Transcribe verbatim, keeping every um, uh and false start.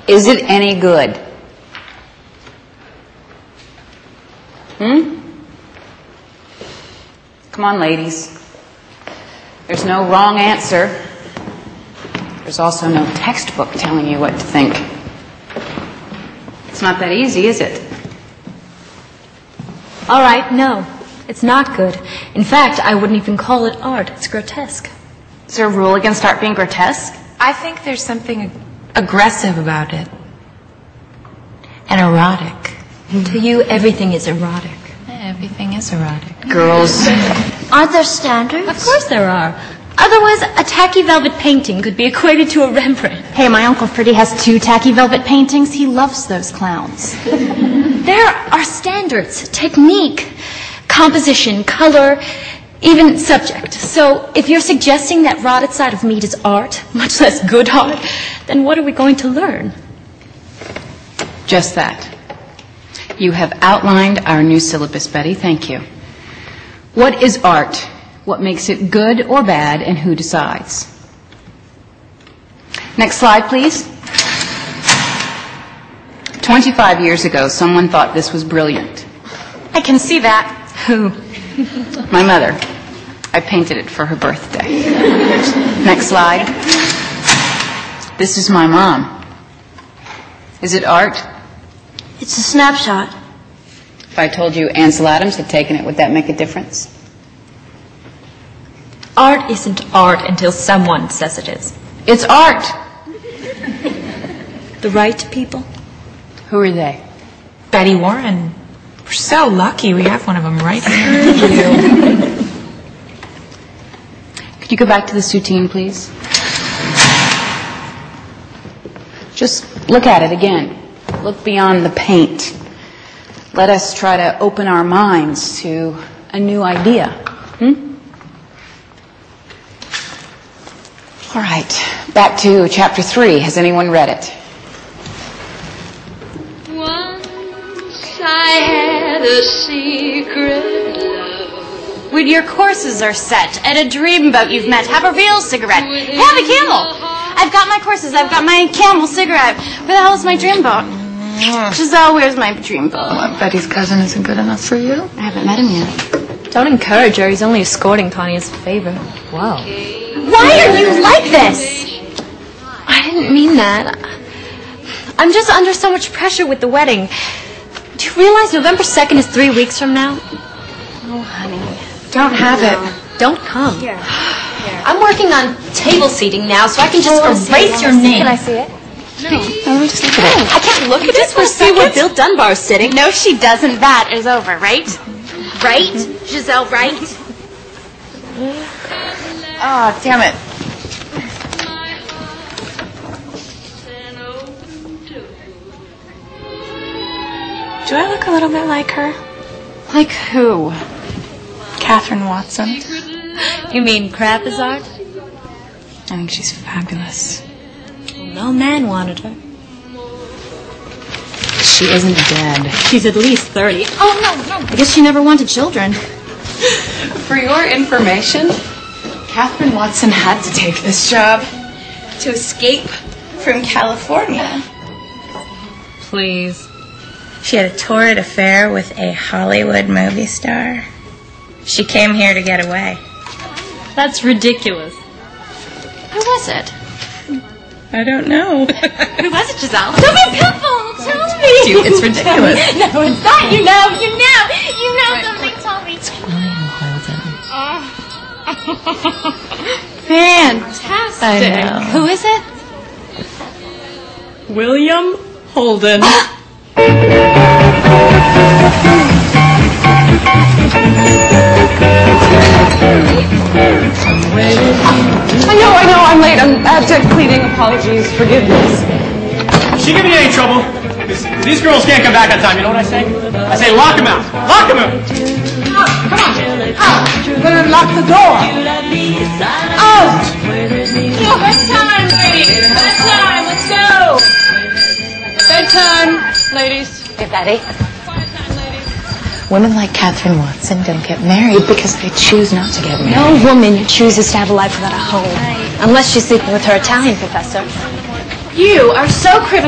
Is it any good? Hmm? Come on, ladies. There's no wrong answer. There's also no textbook telling you what to think. It's not that easy, is it? All right, no. It's not good. In fact, I wouldn't even call it art. It's grotesque. Is there a rule against art being grotesque? I think there's something aggressive about it. And erotic. To you, everything is erotic. Everything is erotic. Girls. Aren't there standards? Of course there are. Otherwise, a tacky velvet painting could be equated to a Rembrandt. Hey, my Uncle Freddie has two tacky velvet paintings. He loves those clowns. There are standards, technique, composition, color, even subject. So if you're suggesting that rotted side of meat is art, much less good art, then what are we going to learn? Just that. You have outlined our new syllabus, Betty. Thank you. What is art? What makes it good or bad, and who decides? Next slide, please. Twenty-five years ago, someone thought this was brilliant. I can see that. Who? My mother. I painted it for her birthday. Next slide. This is my mom. Is it art? It's a snapshot. If I told you Ansel Adams had taken it, would that make a difference? Art isn't art until someone says it is. It's art. The right people? Who are they? Betty Warren. We're so lucky we have one of them right here. Could you go back to the Soutine, please? Just look at it again. Look beyond the paint. Let us try to open our minds to a new idea. Hmm? All right, back to chapter three. Has anyone read it? Once I had a secret love. When your courses are set and a dreamboat you've met, have a real cigarette. Have a Camel. I've got my courses. I've got my Camel cigarette. Where the hell is my dreamboat? Giselle, where's my dreamboat? What, Betty's cousin isn't good enough for you? I haven't met him yet. Don't encourage her. He's only escorting Connie as a favor. Wow. Why are you like this? I didn't mean that. I'm just under so much pressure with the wedding. Do you realize November second is three weeks from now? Oh, honey. Don't have it. Don't come. Here. Here. I'm working on table seating now, so I can just erase your name. Can I see it? No. No, let me just look at it. I can't look at it for a second. See where Bill Dunbar's sitting. No, she doesn't. That is over, right? Right? Giselle, right? Oh, damn it. Do I look a little bit like her? Like who? Catherine Watson. You mean crap is art? I think she's fabulous. No man wanted her. She isn't dead. She's at least thirty. Oh, no, no. I guess she never wanted children. For your information, Catherine Watson had to take this job to escape from California. Please. She had a torrid affair with a Hollywood movie star. She came here to get away. That's ridiculous. Who was it? I don't know. Who was it, Giselle? Don't be pitiful. Tell me. It's ridiculous. No, it's not. You know. You know. You know something. Tell me. Fantastic. I know. Who is it? William Holden. I know, I know, I'm late. I'm abject pleading apologies, forgiveness. She give me any trouble? These girls can't come back on time, you know what I say? I say lock them out. Lock them out! Out, come on. Out. Better lock the door. Out! Bedtime, ladies. Bedtime. Let's go. Bedtime, ladies. Hey, Betty. Women like Catherine Watson don't get married because they choose not to get married. No woman chooses to have a life without a home. Unless she's sleeping with her Italian professor. You are so critical.